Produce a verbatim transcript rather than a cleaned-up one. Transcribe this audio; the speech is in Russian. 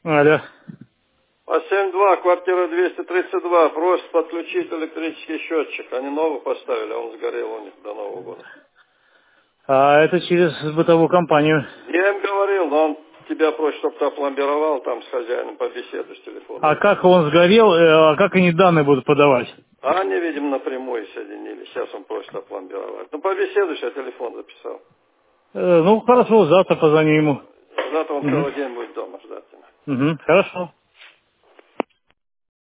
Алло. А семь два, квартира двести тридцать два, просят подключить электрический счетчик. Они новый поставили, а он сгорел у них до Нового года. А это через бытовую компанию. Я им говорил, но он тебя просит, чтобы ты опломбировал, там с хозяином побеседуешь с телефоном. А как он сгорел, э, а как они данные будут подавать? А они, видимо, напрямую соединили. Сейчас он просит опломбировать. Ну, побеседуешь, я телефон записал. Э, ну, хорошо, завтра позвоню ему. Завтра он Угу. целый день будет дома ждать тебя. Угу. Хорошо.